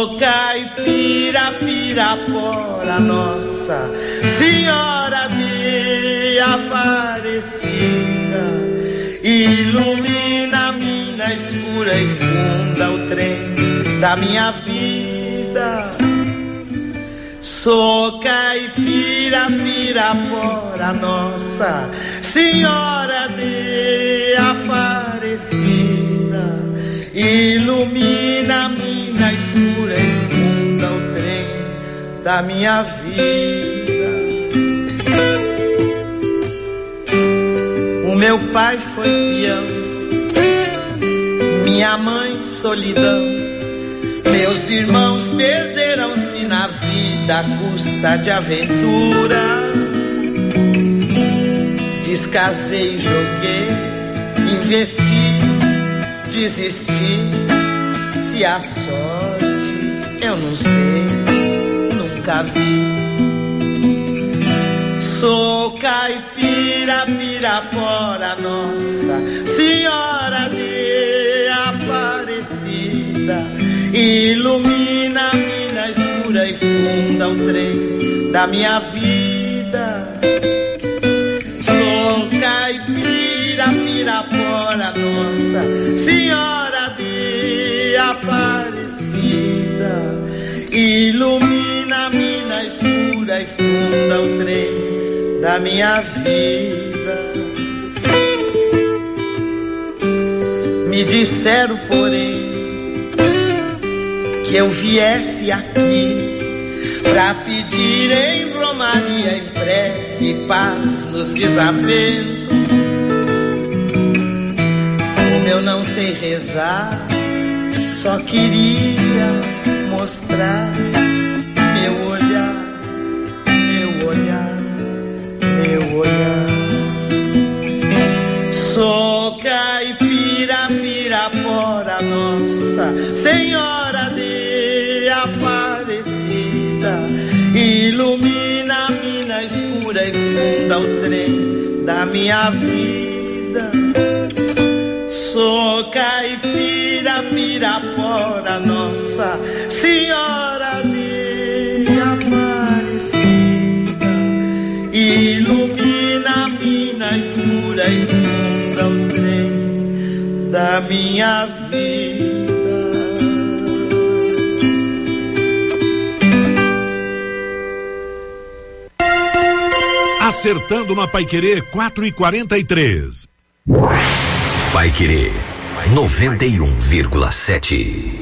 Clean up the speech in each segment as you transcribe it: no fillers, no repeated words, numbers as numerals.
Sou caipira, Pirapora, Nossa Senhora de Aparecida, ilumina a mina escura e funda o trem da minha vida. Sou caipira, Pirapora, Nossa Senhora de Aparecida, ilumina a mina escura e funda o trem da minha vida. O meu pai foi peão, minha mãe solidão, meus irmãos perderam-se na vida à custa de aventura. Descasei, joguei, investi, desisti. Se a sorte eu não sei, nunca vi. Sou caipira, Pirapora, Nossa Senhora de Aparecida, ilumina a mina escura e funda o trem da minha vida. Sou caipira, Pirapora, Nossa Senhora de Aparecida, ilumina a mina escura e funda o trem da minha vida. Me disseram, porém, que eu viesse aqui pra pedir em romaria, em prece e paz nos desaventos. Como eu não sei rezar, só queria mostrar meu olhar, meu olhar, meu olhar. Sou caipira, Pirapora, Nossa Senhora de Aparecida, ilumina a mina escura e funda o trem da minha vida. Sou caipira, Pirapora, Nossa Senhora de Aparecida, ilumina a mina escura e funda o trem da minha vida. Acertando na Paiquerê 4h43. Paiquerê 91,7.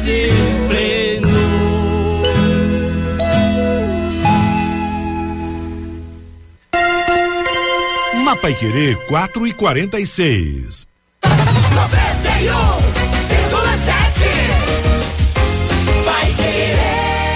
esplendor. Na Paiquerê 4:46. 91,7 Paiquerê.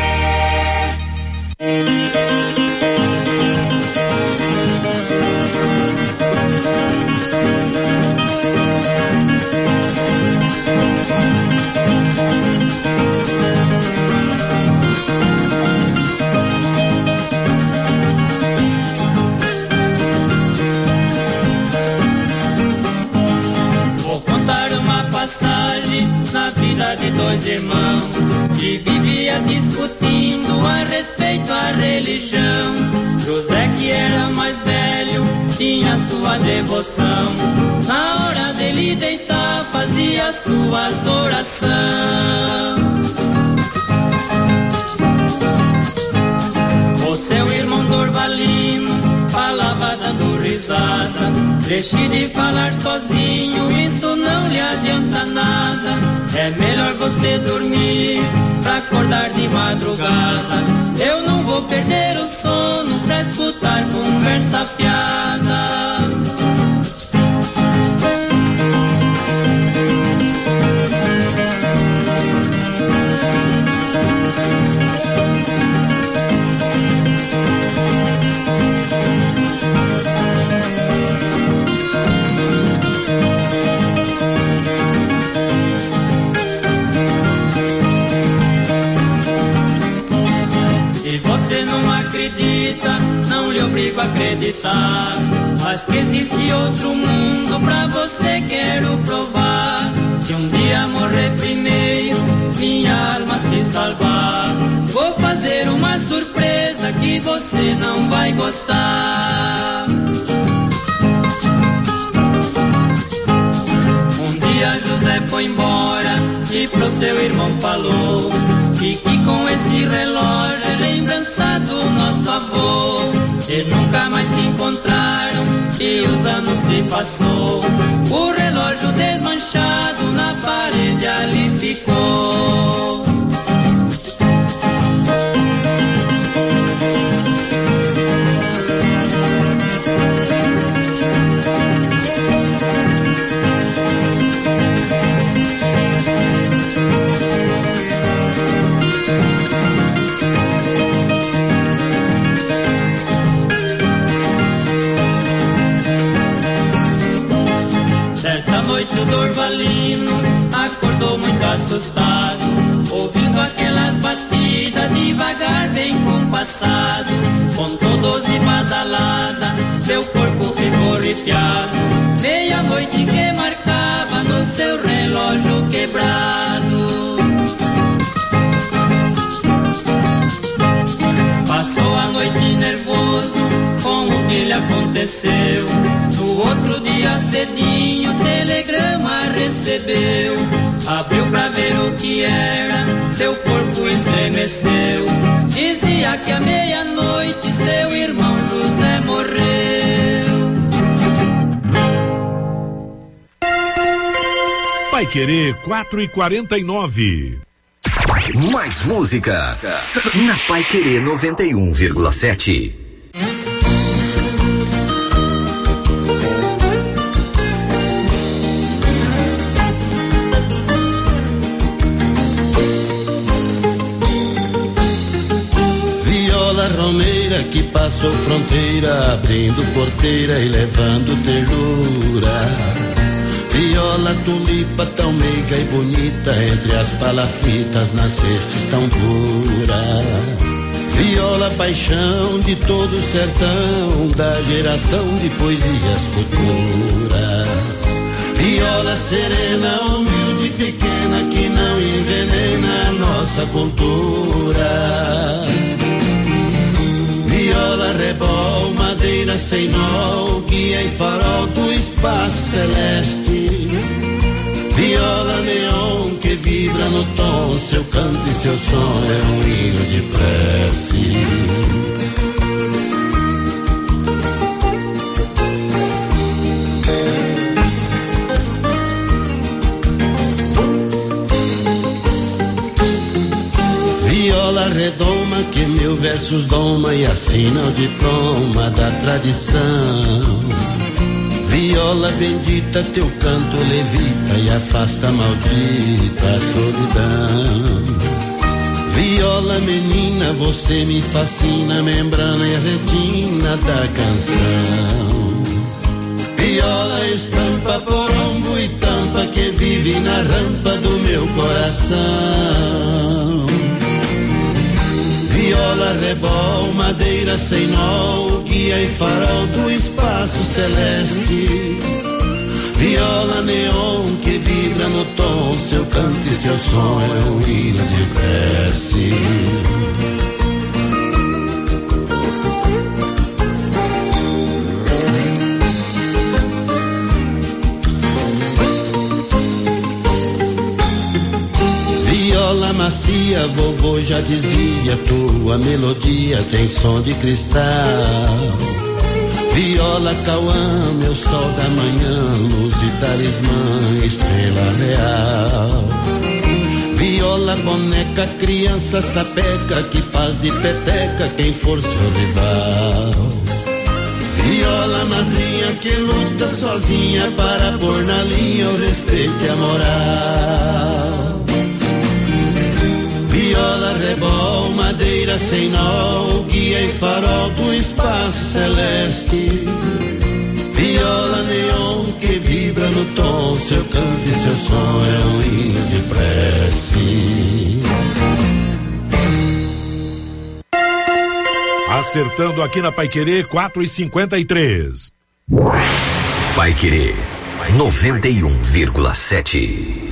Passagem na vida de dois irmãos que vivia discutindo a respeito à religião. José, que era mais velho, tinha sua devoção. Na hora dele deitar, fazia suas orações. O seu irmão Dorvalino falava dando risada. Deixe de falar sozinho, isso não lhe adianta nada. É melhor você dormir pra acordar de madrugada. Eu não vou perder o sono pra escutar conversa fiada. Você não acredita, não lhe obrigo a acreditar. Mas que existe outro mundo pra você quero provar. Se um dia morrer primeiro, minha alma se salvar, vou fazer uma surpresa que você não vai gostar. Um dia José foi embora e pro seu irmão falou: fique com esse relógio, é lembrança do nosso avô. E nunca mais se encontraram e os anos se passou. O relógio desmanchado na parede ali ficou. Certa noite o Dorvalino acordou muito assustado, ouvindo aquelas batidas devagar bem compassado. Contou 12 badaladas, seu corpo ficou arrepiado. Meia-noite que marcava no seu relógio quebrado. Passou a noite nervoso com o que lhe aconteceu. No outro dia cedinho, telegrama recebeu. Abriu pra ver o que era, seu corpo estremeceu. Dizia que à meia-noite seu irmão José morreu. Paiquerê 4:49. Mais música na Paiquerê 91,7. Viola romeira que passou fronteira, abrindo porteira e levando ternura. Viola tulipa tão meiga e bonita, entre as palafitas nascestes tão pura. Viola paixão de todo o sertão, da geração de poesias futuras. Viola serena, humilde e pequena, que não envenena a nossa cultura. Viola rebol, madeira sem nó, guia e farol do espaço celeste. Viola neon que vibra no tom, seu canto e seu som é um hino de prece. Viola redoma que meu versos doma e assina o diploma da tradição. Viola bendita, teu canto levita e afasta a maldita solidão. Viola menina, você me fascina, membrana e retina da canção. Viola estampa, porombo e tampa que vive na rampa do meu coração. Viola, rebol, madeira sem nó, guia e farol do espaço celeste. Viola neon que vibra no tom, seu canto e seu som é um hino de prece. Viola macia, vovô já dizia, tua melodia tem som de cristal. Viola Cauã, meu sol da manhã, luz e talismã, estrela real. Viola boneca, criança sapeca, que faz de peteca quem for seu rival. Viola madrinha que luta sozinha para pôr na linha o respeito e a moral. Viola, rebol, madeira sem nó, guia e farol do espaço celeste. Viola neon que vibra no tom, seu canto e seu som é um hino de prece. Acertando aqui na Paiquerê 4:53. Paiquerê 91,7.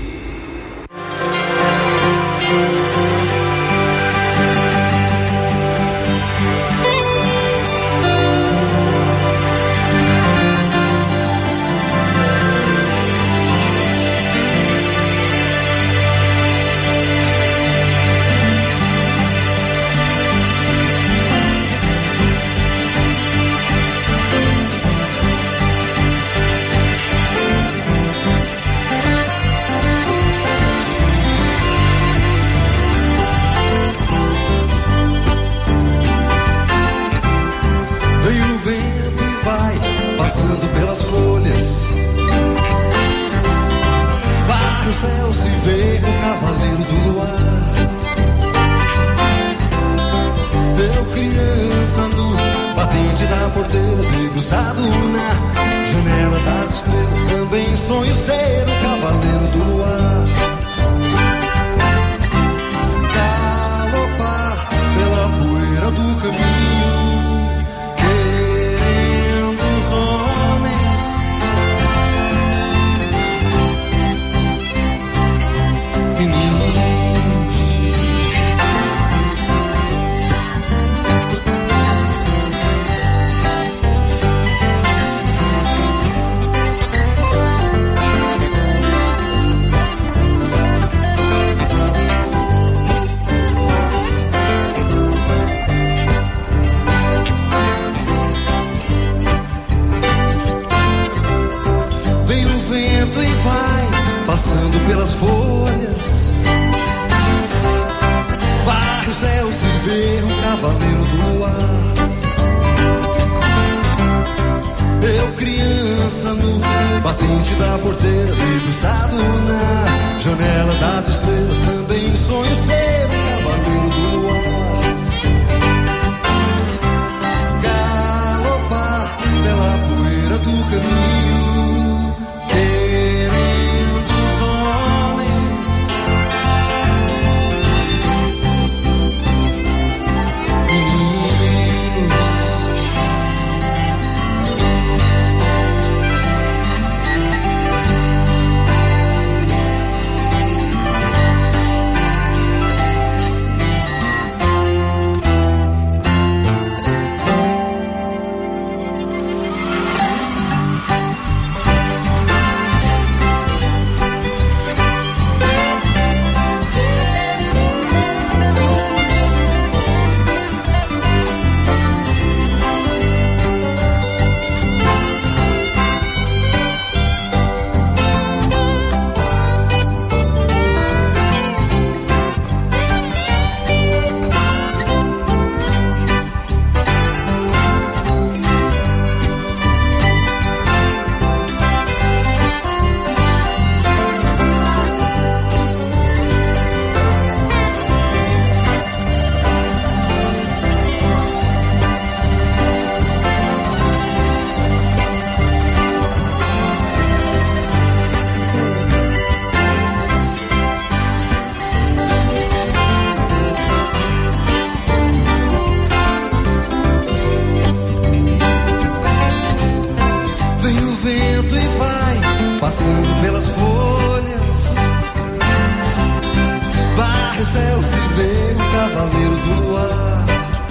céu se vê o cavaleiro do luar.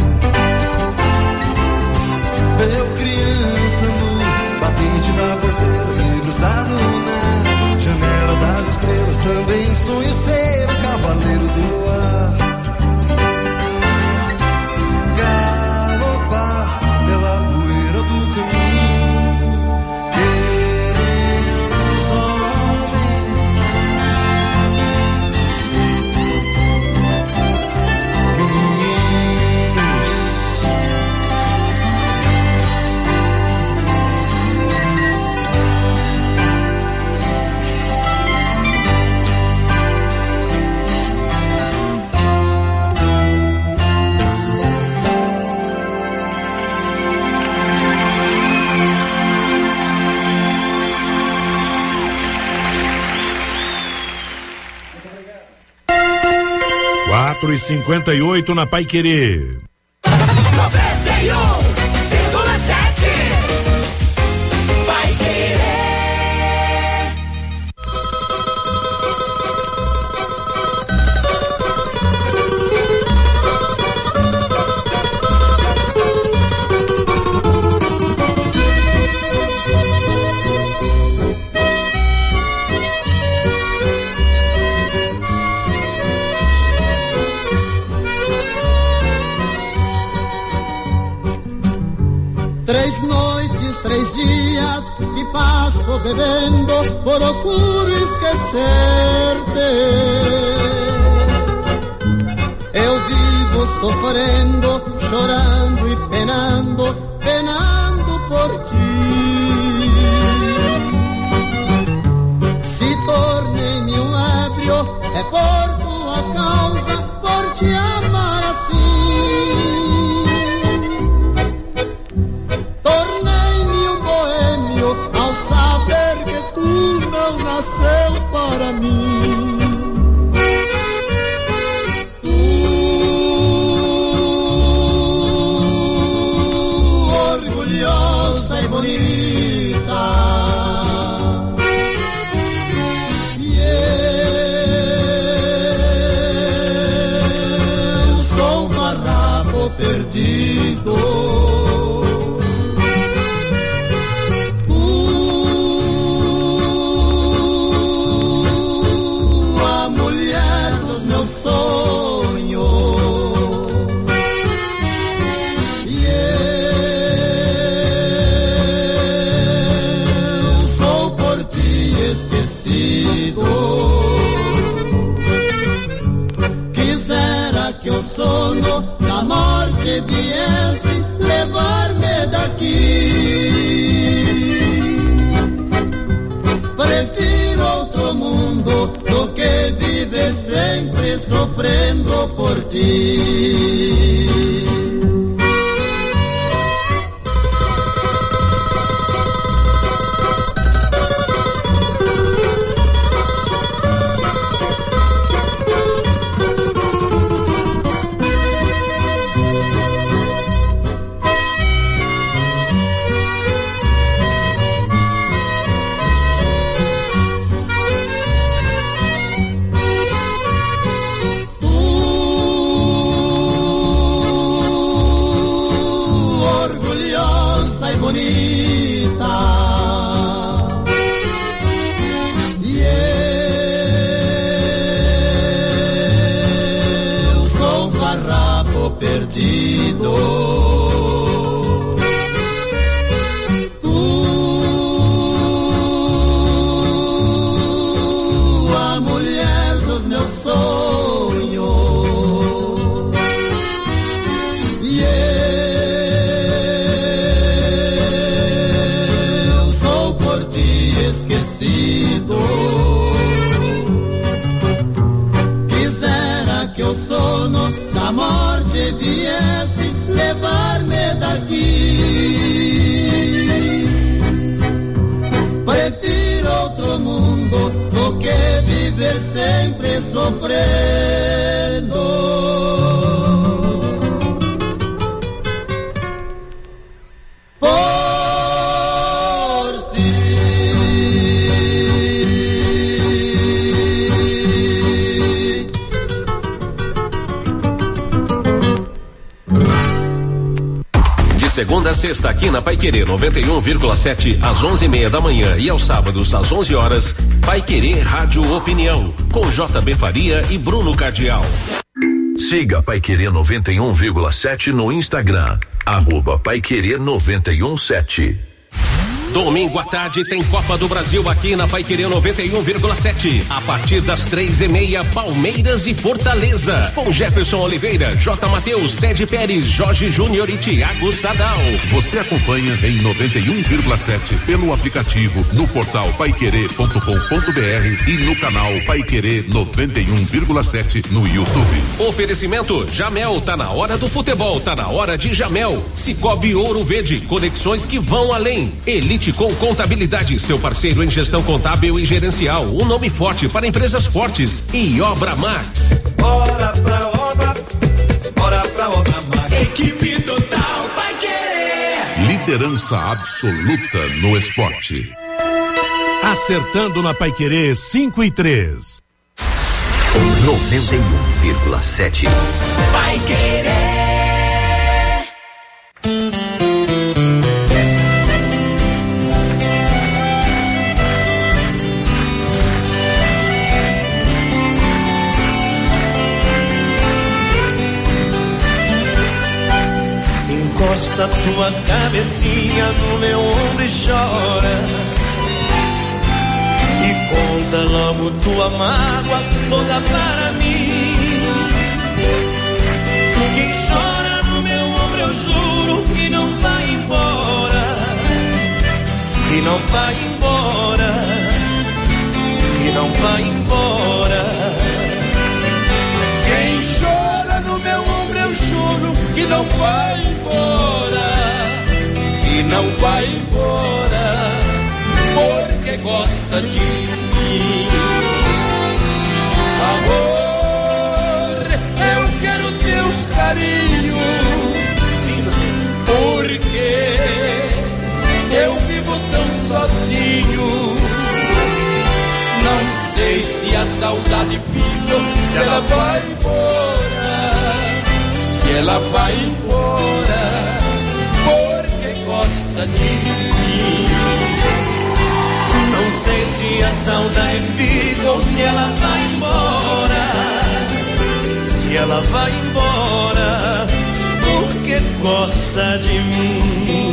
Eu criança no batente da porteira, debruçado na janela das estrelas, também sonho ser o cavaleiro do luar. Galopar pela poeira do caminho, querendo os homens. Meninos, Quatro e 58 na Paiquerê. 91,7 Paiquerê. Três noites, 3 dias que passo bebendo, procuro esquecer-te. Eu vivo sofrendo, chorando e penando, penando por ti. Se tornei-me um ébrio, é por tua causa, por te amar assim. Ao saber que tu não nasceu para mim. Tu, orgulhosa e bonita, e eu sou um farrapo perdido. Quisera que o sono da morte viesse levar-me daqui. Prefiro outro mundo do que viver sempre sofrendo por ti. E eu sou um farrapo perdido. Tu, a mulher dos meus sonhos. E esquecido. Quisera que o sono da morte viesse levar-me daqui. Prefiro outro mundo do que viver sempre sofrendo. segunda a sexta aqui na Paiquerê 91,7 às 11:30 da manhã e aos sábados às 11 horas. Paiquerê Rádio Opinião com JB Faria e Bruno Cardial. Siga Paiquerê 91,7 no Instagram, @Paiquerê 91,7. Domingo à tarde tem Copa do Brasil aqui na Paiquerê 91,7. A partir das 3:30, Palmeiras e Fortaleza. Com Jefferson Oliveira, J. Matheus, Ted Pérez, Jorge Júnior e Thiago Sadal. Você acompanha em 91,7 pelo aplicativo, no portal paiquerê.com.br e no canal Paiquerê 91,7 no YouTube. Oferecimento Jamel, tá na hora do futebol, tá na hora de Jamel. Cicobi Ouro Verde, conexões que vão além. Elite com Contabilidade, seu parceiro em gestão contábil e gerencial. Um nome forte para empresas fortes. E Obra Max. Bora pra obra Max. Equipe total vai querer. Liderança absoluta no esporte. Acertando na Paiquerê 5 e 3. 91,7. Vai querer. Encosta tua cabecinha no meu ombro e chora. E conta logo tua mágoa toda para mim. Quem chora no meu ombro eu juro que não vai embora. Que não vai embora. Que não vai embora. Quem chora no meu ombro eu juro que não vai embora. E não vai embora, porque gosta de mim. Amor, eu quero teus carinhos, porque eu vivo tão sozinho. Não sei se a saudade fica, se ela vai embora. Se ela vai embora, porque gosta de mim. Não sei se a saudade fica ou se ela vai embora. Se ela vai embora, porque gosta de mim.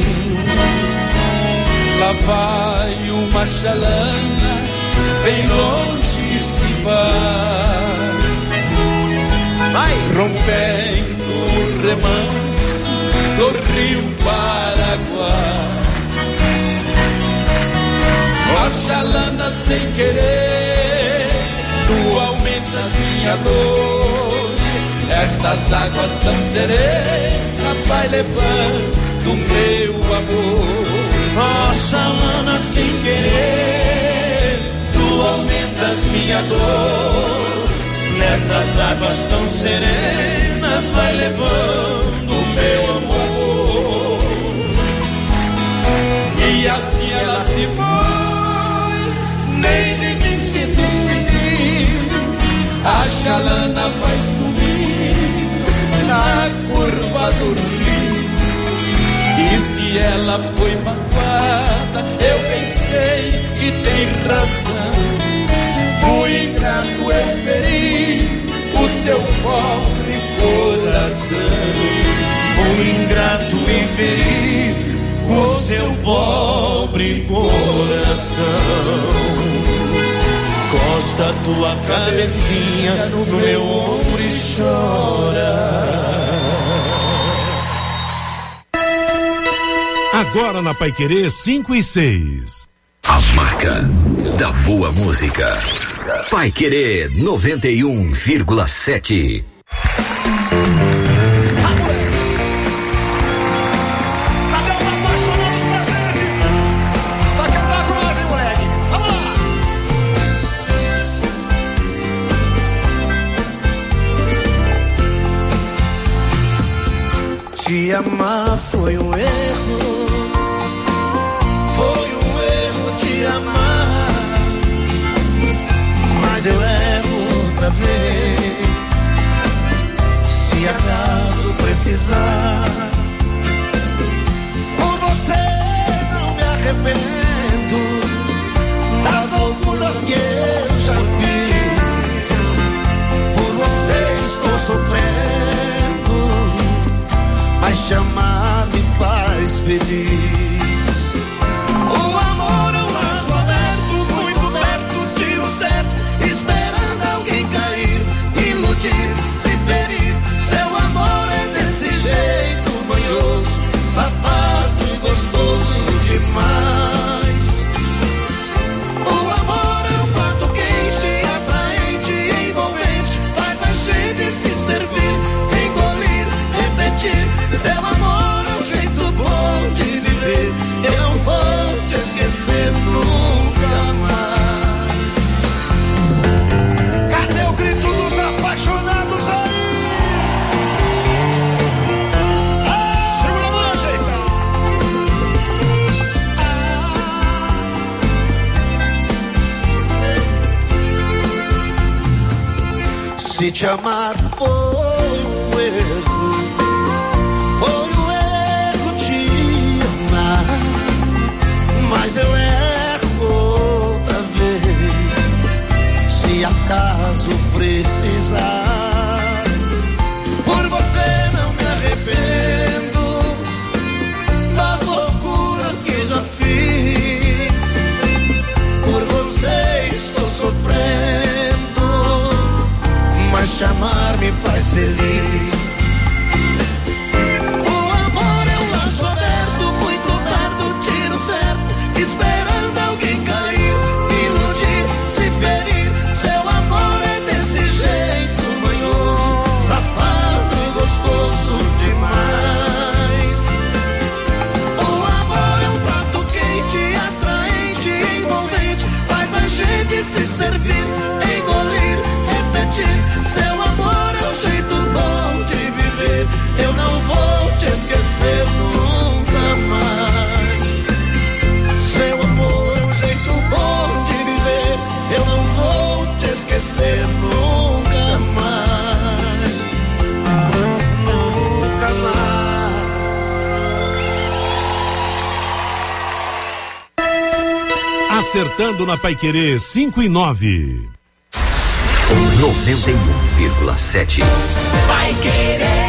Lá vai uma chalana, bem longe se vai, rompendo o remanso do rio Paraguai. A chalana sem querer, tu aumentas minha dor. Estas águas tão serenas vai levando meu amor. A chalana sem querer, tu aumentas minha dor. Nessas águas tão serenas vai levando meu amor. E assim ela se foi, nem de mim se despedindo. A chalana vai subir na curva do rio. E se ela foi magoada, eu pensei que tem razão. Fui ingrato, eu feri o seu pobre coração. Fui ingrato e feri o seu pobre coração. Costa tua cabecinha no meu ombro e chora. Agora na Paiquerê 5 e 6. A marca da boa música. Paiquerê 91,7. Te amar foi um erro. Foi um erro te amar. Mas eu erro outra vez. Se acaso precisar, arrependo das loucuras que eu já fiz. Por você estou sofrendo, mas te amar me faz feliz. O amor é um laço aberto, muito perto, tiro certo, esperando alguém cair, iludir, se ferir. Seu amor é desse jeito manhoso, safado e gostoso demais. O amor é um prato quente, atraente, envolvente, faz a gente se servir, engolir, repetir. Seu amor é um jeito bom de viver, eu não vou te esquecer nunca mais. Cadê o grito dos apaixonados aí? Segura a mão, ajeita. Se te amar foi um erro, foi um erro te amar, mas eu erro outra vez, se acaso precisar. Por você não me arrependo das loucuras que já fiz, por você estou sofrendo, mas te amar me faz feliz. O amor é um laço aberto, muito perto, tiro certo, esperando alguém cair, iludir, se ferir. Seu amor é desse jeito manhoso, safado e gostoso demais. O amor é um prato quente, atraente, envolvente, faz a gente se servir, engolir, repetir. Seu amor é um jeito bom de viver, eu não vou te esquecer nunca mais. Seu amor é um jeito bom de viver, eu não vou te esquecer nunca mais. Nunca mais. Acertando na Paiquerê 5 e 9. 91,7. Paiquerê.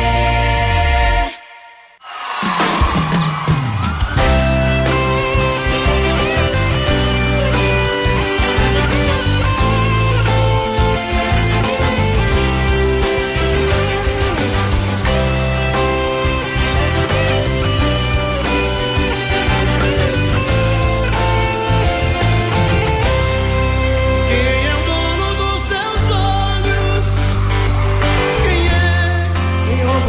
Quem é o dono dos seus olhos? Quem é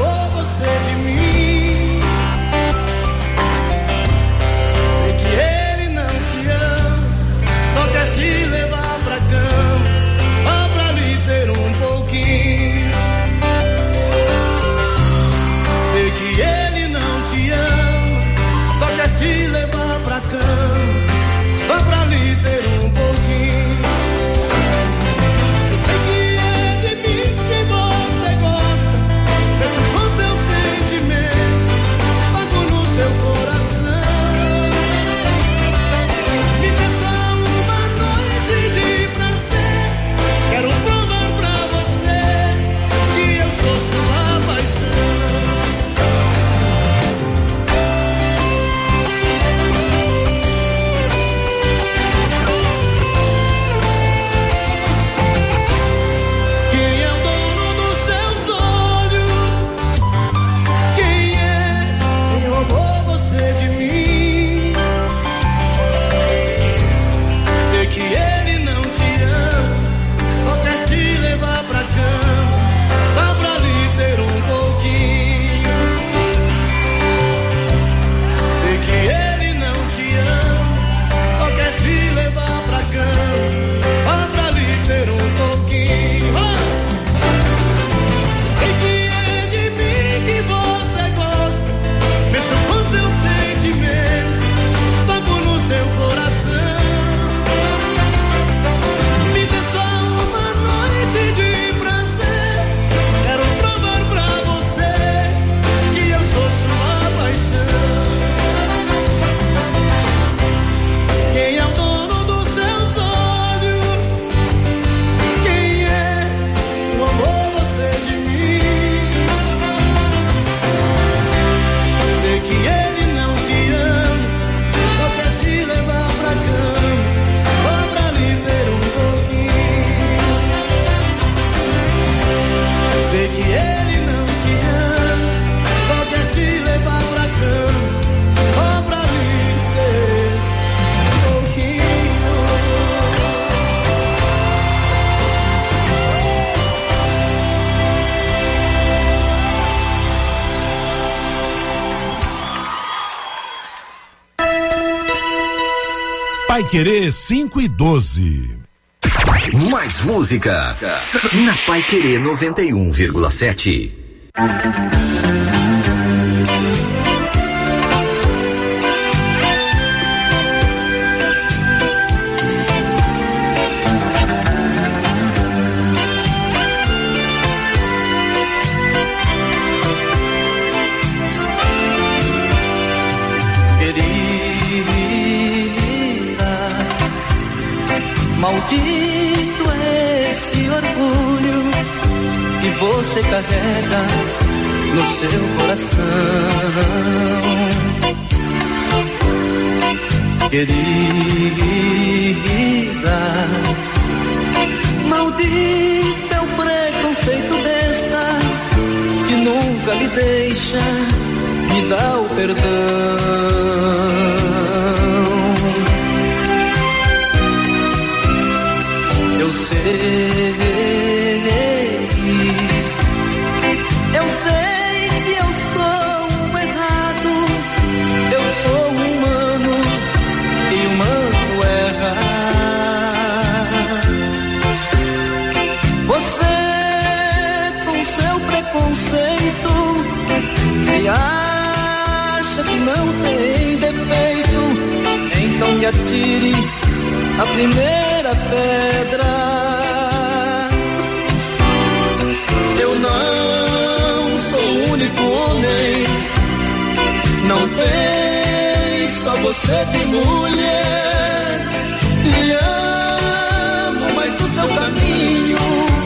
Paiquerê 5:12. Mais música na Paiquerê 91,7. Maldito esse orgulho que você carrega no seu coração. Querida, maldito é o preconceito besta que nunca lhe deixa me dar o perdão. Eu sei que eu sou um errado, eu sou humano e humano erra. Você com seu preconceito se acha que não tem defeito, então me atire a primeira pedra. Eu não sou o único homem, não tem só você de mulher. Lhe amo, mas no seu caminho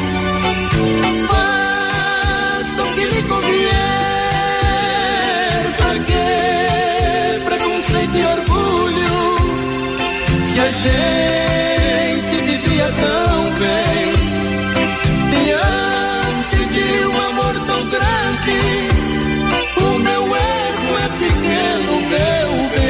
faça o que lhe convier. Pra que preconceito e orgulho se a gente vivia tão bem, diante de um amor tão grande? O meu erro é pequeno, meu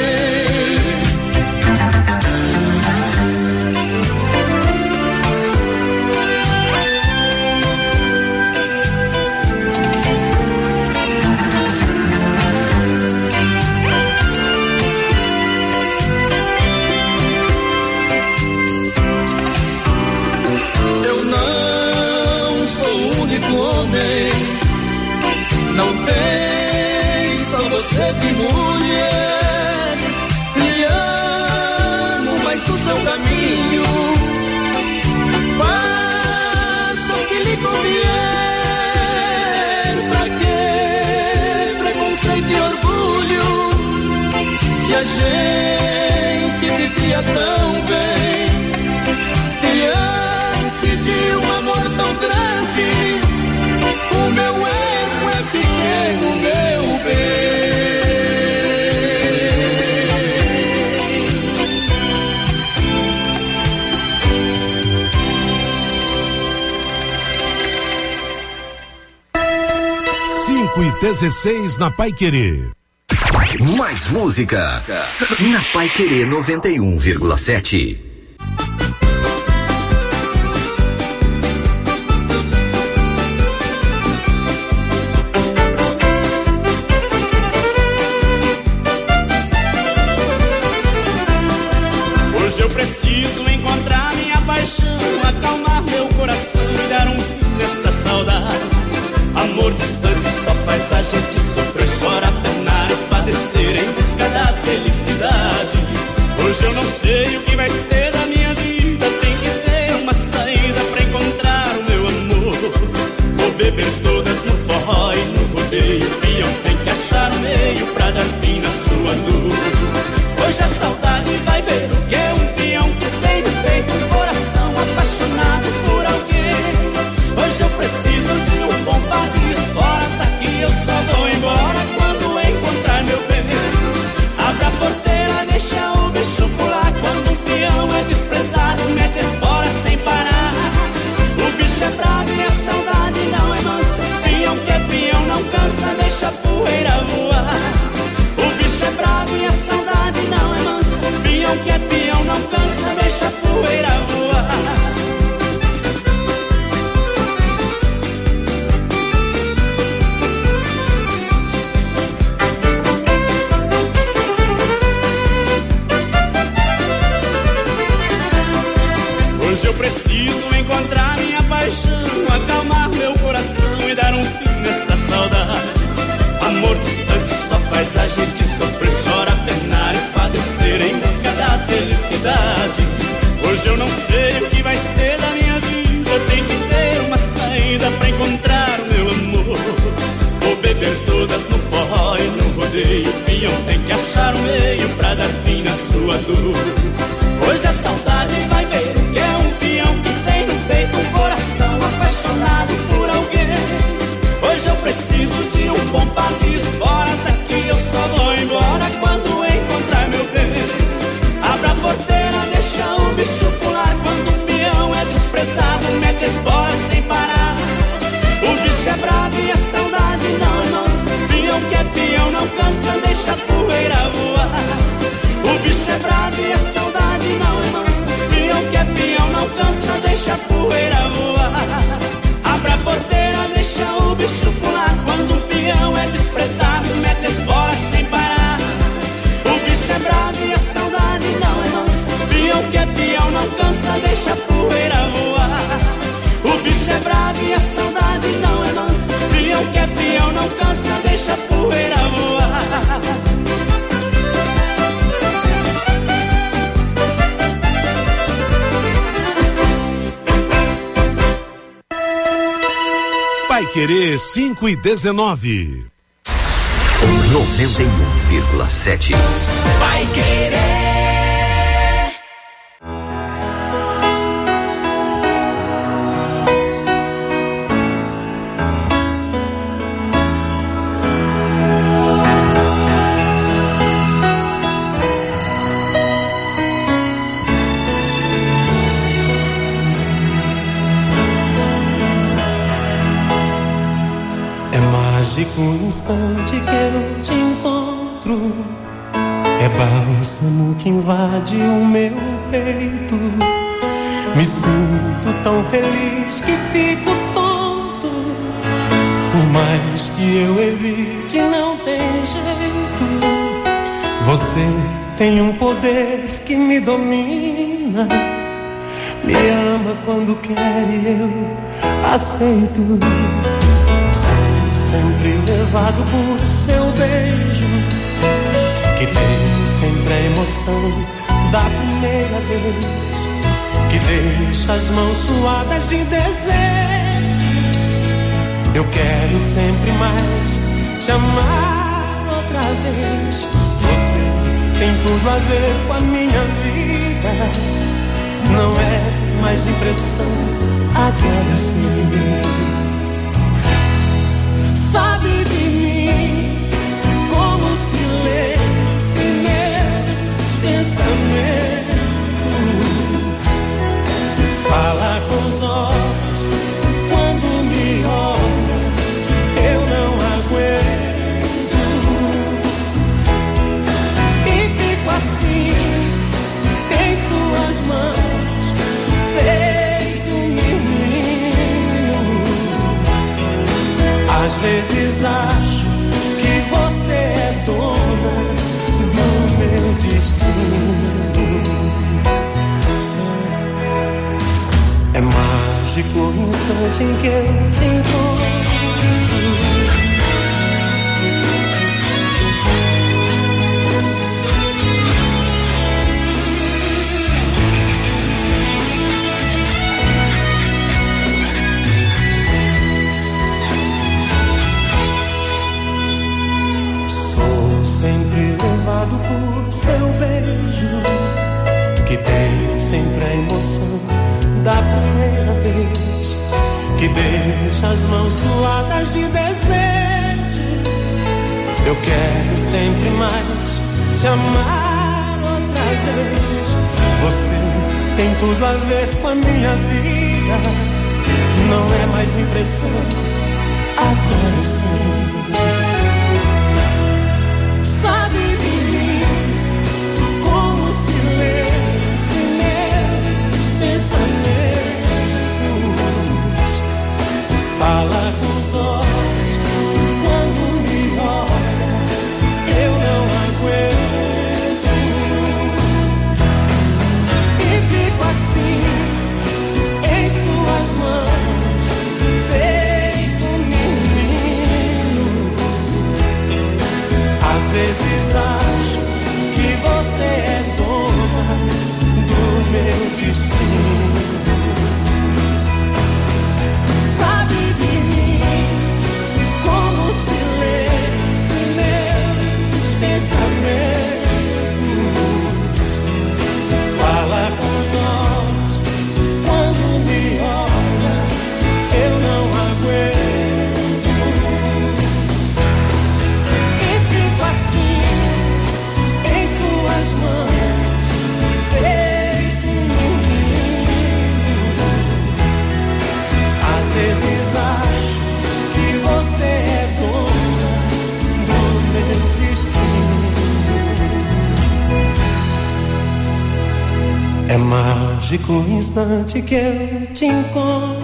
não tem só você de mulher. Lhe amo, mas no seu caminho faça o que lhe convier. Pra que preconceito e orgulho se a gente vivia tão bem, diante de um amor tão grande? O meu erro é pequeno, meu bem. Cinco e 16 na Paiquerê. Mais música na Paiquerê 91,7. Hoje eu preciso encontrar minha paixão, acalmar meu coração e dar um fim nesta saudade. Amor distante só faz a gente sofrer, chorar, penar e padecer em busca da felicidade. Hoje eu não sei o que vai ser todas no forró e no rodeio. O peão tem que achar um meio pra dar fim na sua dor. Hoje a saudade vai ver o que é um peão que tem no peito um coração apaixonado por alguém. Hoje eu preciso de um bom país, horas daqui eu só vou embora quando encontrar meu bem. Abra a porteira, deixa o bicho pular. Quando o peão é desprezado, mete a espora sem parar. O bicho é bravo e a saudade não é mansa. Peão que é peão não cansa, deixa a poeira voar. O bicho é bravo e a saudade não é mansa. Peão que é peão não cansa, deixa a poeira voar. Abra a porteira, deixa o bicho pular. Quando o peão é desprezado, mete a espora sem parar. O bicho é bravo e a saudade não é mansa. Peão que é peão não cansa, deixa a poeira voar. O bicho é bravo e a saudade não é mansa. Peão que é peão não cansa, deixa a poeira voar. Paiquerê 5:19. 91,7. Paiquerê. Mágico instante que eu te encontro, é bálsamo que invade o meu peito. Me sinto tão feliz que fico tonto. Por mais que eu evite, não tem jeito. Você tem um poder que me domina. Me ama quando quer e eu aceito. Sempre levado por seu beijo, que tem sempre a emoção da primeira vez, que deixa as mãos suadas de desejo. Eu quero sempre mais te amar outra vez. Você tem tudo a ver com a minha vida. Não é mais impressão, agora sei. Sabe de mim como se lê-se meus pensamentos. Fala com os olhos quando me olha, eu não aguento. E fico assim em suas mãos, feito menino. Às vezes acho que você é dona do meu destino. É mágico o instante em que eu te encontro. Levado por seu beijo, que tem sempre a emoção da primeira vez, que deixa as mãos suadas de desejo. Eu quero sempre mais te amar outra vez. Você tem tudo a ver com a minha vida. Não é mais impressão, agora eu sei. Fala com os olhos quando me olha, eu não aguento. E fico assim em suas mãos, feito menino. Às vezes acho que você é dona do meu destino. De mim, como se lê É mágico o instante que eu te encontro.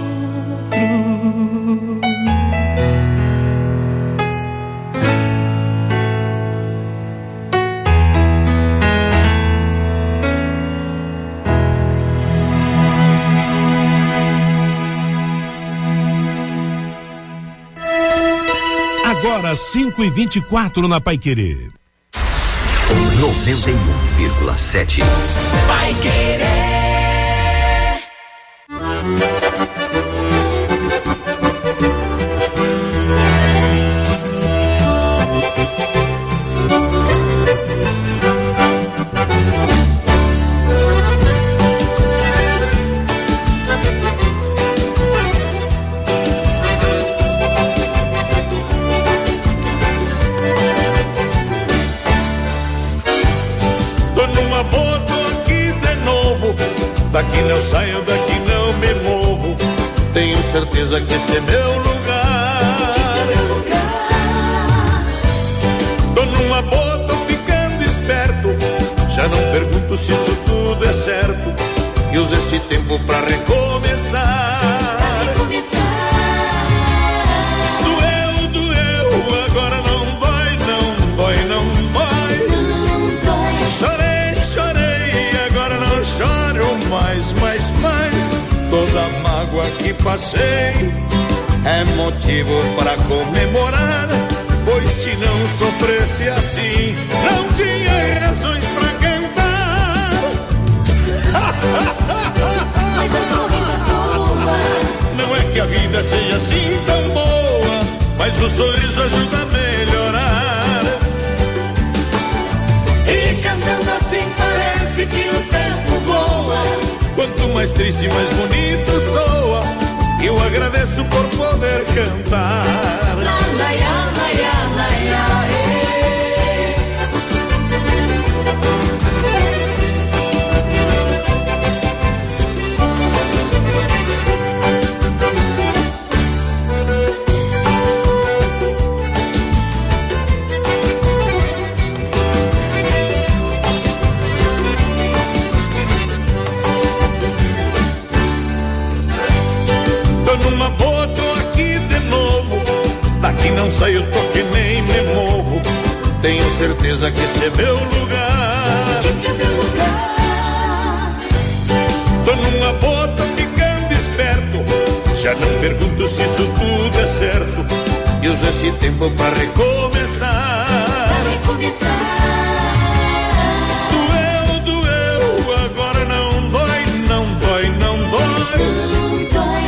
Agora 5h24 na Paiquerê. 91,7. Paiquerê. Daqui não saio, daqui não me movo. Tenho certeza que esse é meu lugar. Esse é meu lugar. Tô numa boa, tô ficando esperto. Já não pergunto se isso tudo é certo. E uso esse tempo pra recomeçar. Doeu, doeu, agora não dói, não dói, não dói. Não dói. Chorei, chorei, agora não choro mais. Toda a mágoa que passei é motivo para comemorar. Pois se não sofresse assim, não tinha razões pra cantar. Mas eu tô rindo à toa. Não é que a vida seja assim tão boa, mas o sorriso ajuda a melhorar. E cantando assim parece que o tempo voa. Quanto mais triste, mais bonito soa. Eu agradeço por poder cantar. Numa boa, tô aqui de novo. Daqui não saio, tô que nem me movo. Tenho certeza que esse é meu lugar. Esse é meu lugar. Tô numa boa, tô ficando esperto. Já não pergunto se isso tudo é certo. E uso esse tempo pra recomeçar. Pra recomeçar. Doeu, doeu, agora não dói, não dói, não dói. Não dói.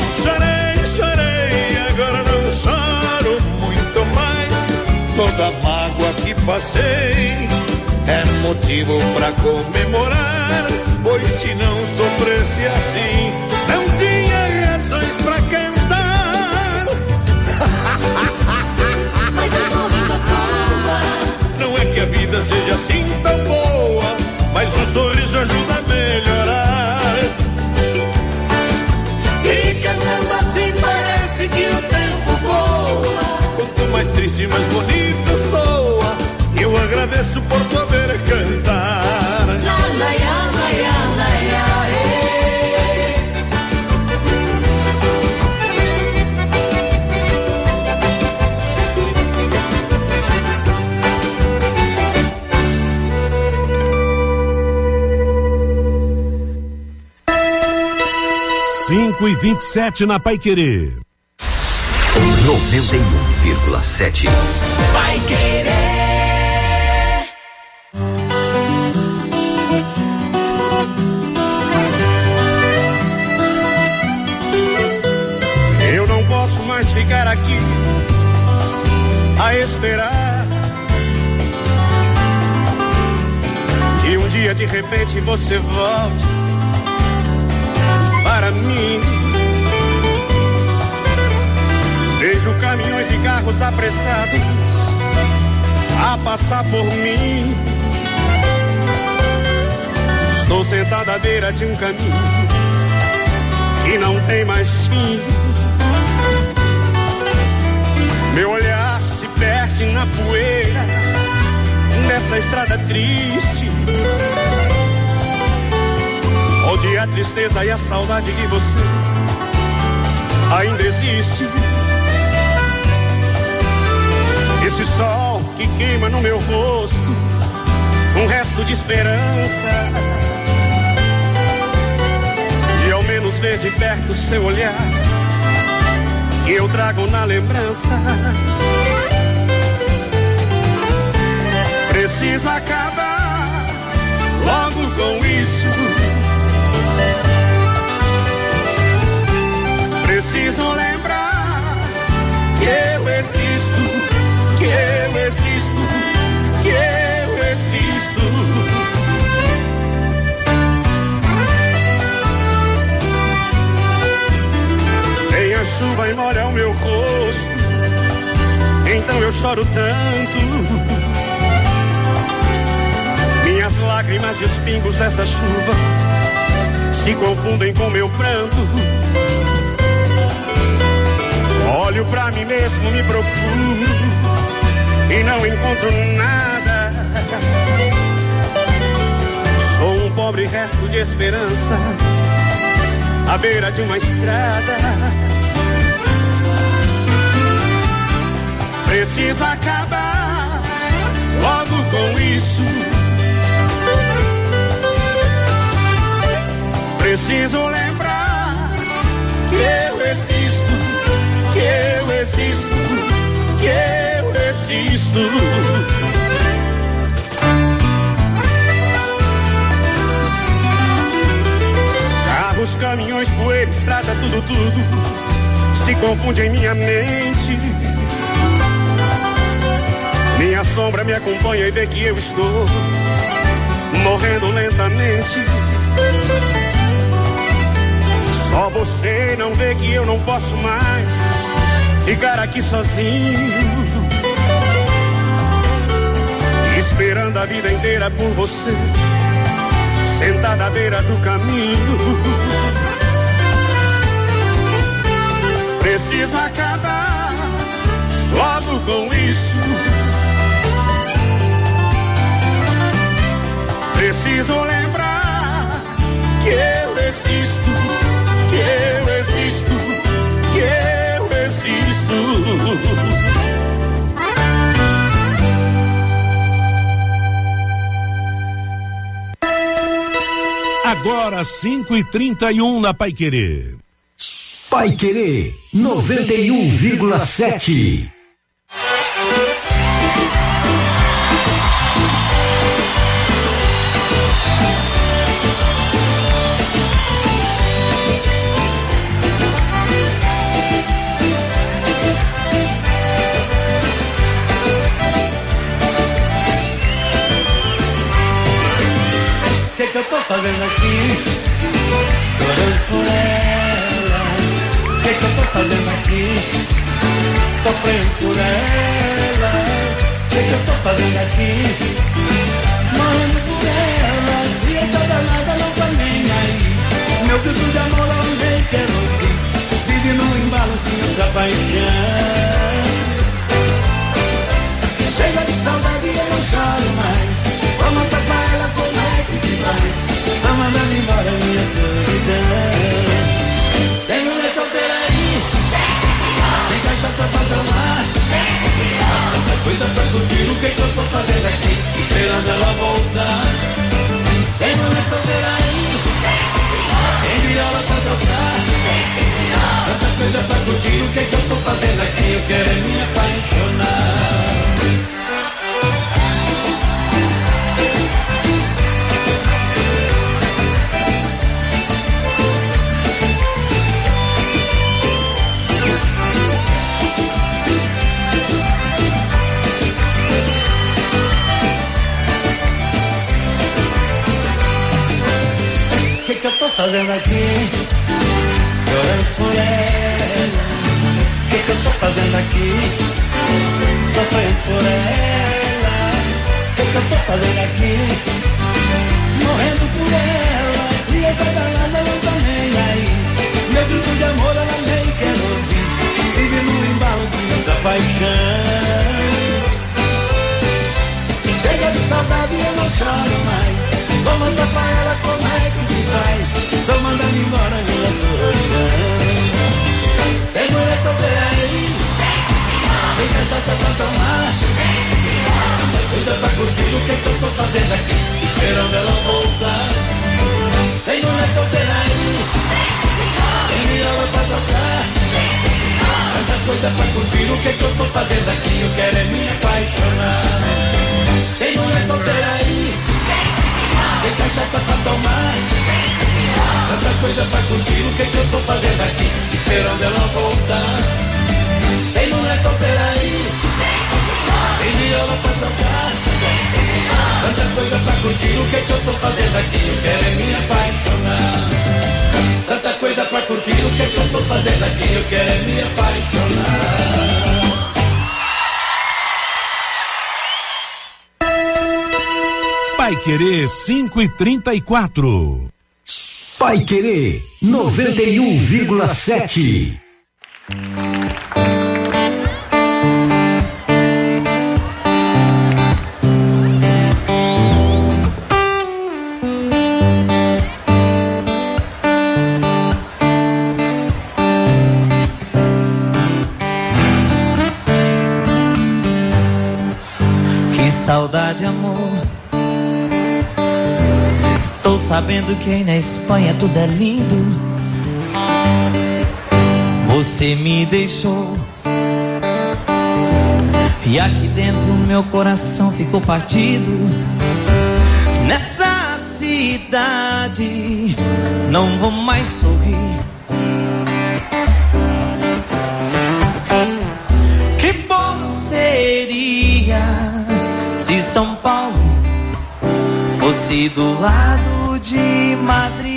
Toda a mágoa que passei é motivo pra comemorar. Pois se não sofresse assim, não tinha razões pra cantar. Mas eu tô rindo à toa. Não é que a vida seja assim tão boa, mas o sorriso ajuda a melhorar. E cantando assim parece que o tempo voa. Quanto mais triste, mais bonito soa. Eu agradeço por poder cantar. Cinco e 27 na Paiquerê. 91,7. Paiquerê. Eu não posso mais ficar aqui a esperar que um dia de repente você volte para mim. Vejo caminhões e carros apressados a passar por mim. Estou sentado à beira de um caminho que não tem mais fim. Meu olhar se perde na poeira nessa estrada triste. onde a tristeza e a saudade de você ainda existe. Esse sol que queima no meu rosto, um resto de esperança, de ao menos ver de perto seu olhar, que eu trago na lembrança. Preciso acabar logo com isso. Preciso lembrar que eu existo, que eu existo, que eu existo. Vem a chuva e molha o meu rosto, então eu choro tanto. Minhas lágrimas e os pingos dessa chuva se confundem com meu pranto. Olho pra mim mesmo, me procuro e não encontro nada. Sou um pobre resto de esperança à beira de uma estrada. Preciso acabar logo com isso. Preciso lembrar que eu existo, que eu existo, que eu existo. Carros, caminhões, poeira, estrada, tudo se confunde em minha mente. Minha sombra me acompanha e vê que eu estou morrendo lentamente. Só você não vê que eu não posso mais ficar aqui sozinho, esperando a vida inteira por você, sentada à beira do caminho. Preciso acabar logo com isso. Preciso lembrar que eu existo, que eu existo, que eu existo. Agora 5h31 na Paiquerê. Paiquerê 91,7. Que eu tô fazendo aqui, chorando por ela? Que eu tô fazendo aqui, sofrendo por ela? Que eu tô fazendo aqui, morrendo por ela? Se eu tô danada, não tá nem aí. Meu grito de amor eu nem quero ouvir, vive num embalo de outra paixão. Chega de saudade e eu não choro mais. Vou matar pra ela, como é que se faz? Tá mandando embora minha solidão. Tem mulher solteira aí, tem cachaça pra tomar, tanta coisa pra curtir. O que eu tô fazendo aqui, esperando ela voltar? Tem mulher solteira aí, tem viola pra tocar, tanta coisa pra curtir. O que eu tô fazendo aqui, eu quero me apaixonar. Que eu tô fazendo aqui, chorando por ela? Que eu tô fazendo aqui, sofrendo por ela? Que eu tô fazendo aqui, morrendo por ela? Se eu tô danada, ela não tá nem aí. Meu grito de amor ela nem quer ouvir, vive no embalo de outra paixão. Chega de saudade e eu não choro mais. Vou mostrar pra ela como é que se faz. Tô mandando embora minha solidão. Tem mulher solteira aí, tem cachaça pra tomar, tanta coisa pra curtir. O que eu tô fazendo aqui, esperando ela voltar? Tem mulher solteira aí, tem viola pra tocar, tanta coisa pra curtir. O que eu tô fazendo aqui, eu quero é me apaixonar. Tem mulher solteira aí, tem cachaça pra tomar, tanta coisa pra curtir. O que eu tô fazendo aqui, esperando ela voltar? Tem mulher solteira aí, tem viola pra tocar, tanta coisa pra curtir. O que eu tô fazendo aqui, eu quero é me apaixonar. Tanta coisa pra curtir. O que eu tô fazendo aqui, eu quero é me apaixonar. Paiquerê 5:34. Paiquerê 91,7. Que saudade, amor. Estou sabendo que aí na Espanha tudo é lindo. Você me deixou e aqui dentro meu coração ficou partido. Nessa cidade não vou mais sorrir. Que bom seria se São Paulo fosse do lado de Madrid.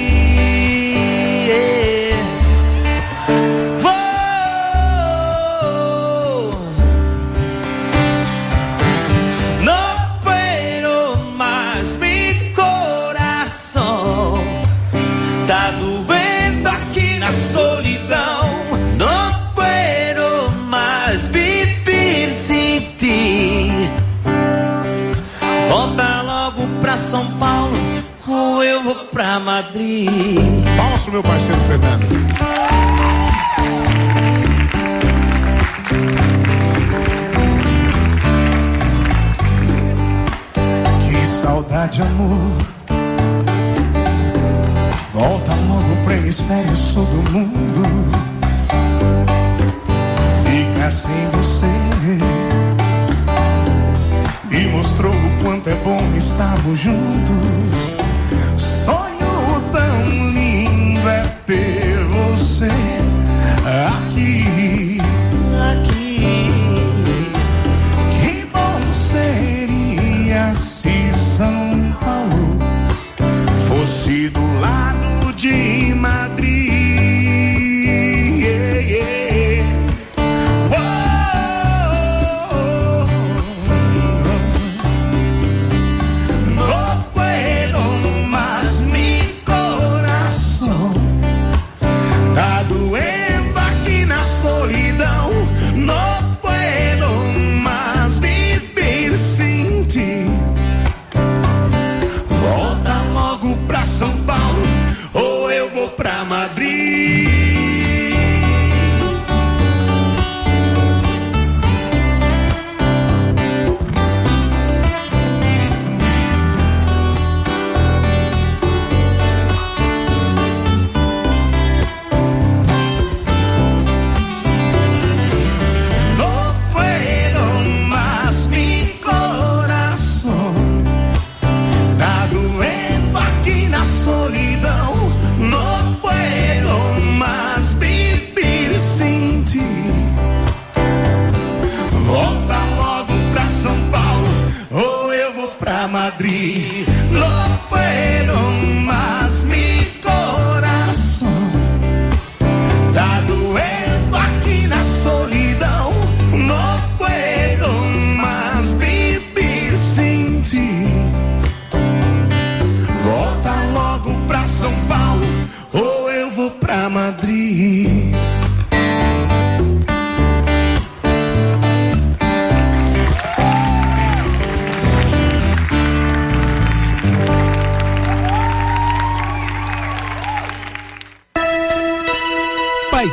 No puedo más, mi coração tá doendo aqui na solidão. No puedo más vivir sem ti. Volta logo pra São Paulo ou eu vou pra Madrid. Palmas pro meu parceiro Fernando. Que saudade, amor. Volta logo pro hemisfério sul do mundo. Ficar sem você me mostrou o quanto é bom estarmos juntos. Sonho tão lindo é ter você aqui. Que bom seria se São Paulo fosse do lado de Madrid.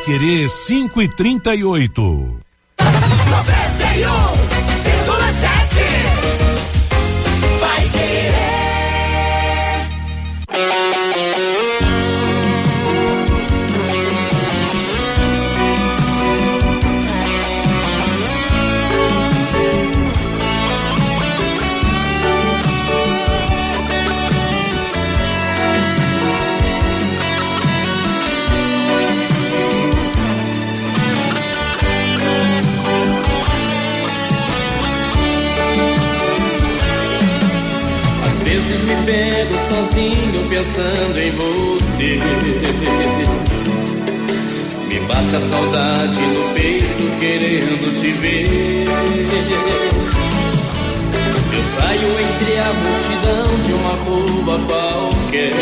Querer 5:38. 91,7 Vai Querer. Me pego sozinho pensando em você. Me bate a saudade no peito querendo te ver. Eu saio entre a multidão de uma rua qualquer,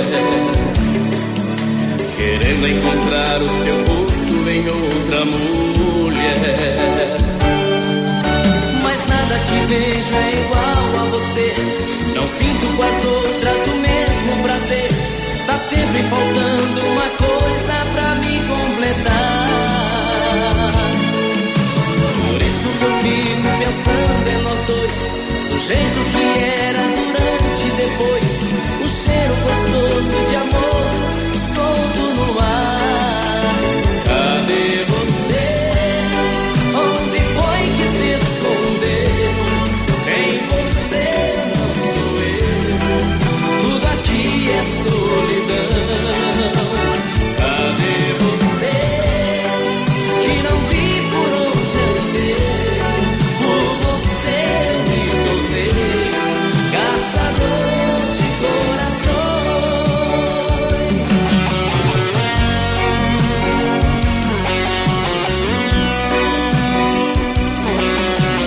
querendo encontrar o seu rosto em outra mulher. Mas nada que vejo é igual a você. Não sinto com as outras o mesmo prazer. Tá sempre faltando uma coisa pra me completar. Por isso que eu fico pensando em nós dois, do jeito que era